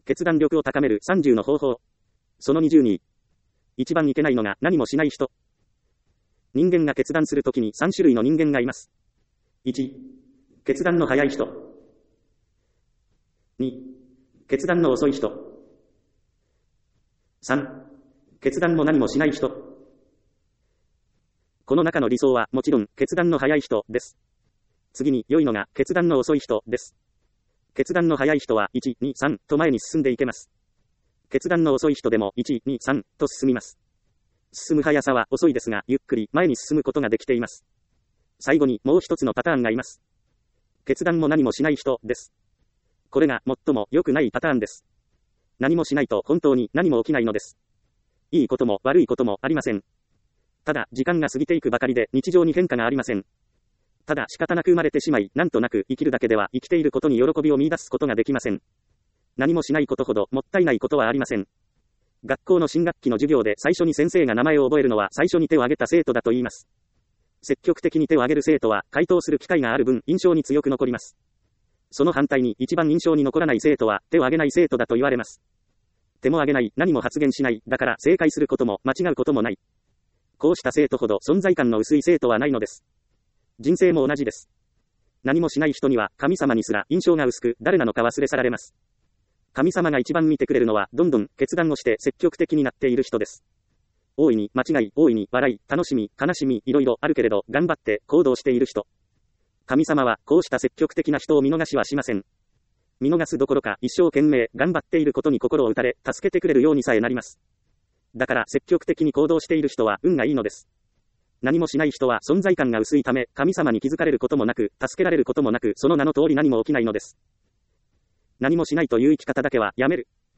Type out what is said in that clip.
決断力を高める30の方法。その20に、一番いけないのが何もしない人。人間が決断するときに3種類の人間がいます。1、決断の早い人。2、決断の遅い人。3、決断も何もしない人。この中の理想はもちろん決断の早い人です。次に良いのが決断の遅い人です。決断の早い人は1、2、3と前に進んでいけます。決断の遅い人でも1、2、3と進みます。進む速さは遅いですがゆっくり前に進むことができています。最後にもう一つのパターンがいます。決断も何もしない人です。これが最も良くないパターンです。何もしないと本当に何も起きないのです。いいことも悪いこともありません。ただ時間が過ぎていくばかりで日常に変化がありません。ただ仕方なく生まれてしまい、なんとなく生きるだけでは生きていることに喜びを見出すことができません。何もしないことほどもったいないことはありません。学校の新学期の授業で最初に先生が名前を覚えるのは最初に手を挙げた生徒だと言います。積極的に手を挙げる生徒は回答する機会がある分印象に強く残ります。その反対に一番印象に残らない生徒は手を挙げない生徒だと言われます。手も挙げない、何も発言しない、だから正解することも間違うこともない。こうした生徒ほど存在感の薄い生徒はないのです。人生も同じです。何もしない人には神様にすら印象が薄く誰なのか忘れ去られます。神様が一番見てくれるのはどんどん決断をして積極的になっている人です。大いに間違い、大いに笑い、楽しみ、悲しみ、いろいろあるけれど頑張って行動している人。神様はこうした積極的な人を見逃しはしません。見逃すどころか一生懸命頑張っていることに心を打たれ助けてくれるようにさえなります。だから積極的に行動している人は運がいいのです。何もしない人は存在感が薄いため神様に気づかれることもなく助けられることもなくその名の通り何も起きないのです。何もしないという生き方だけはやめる。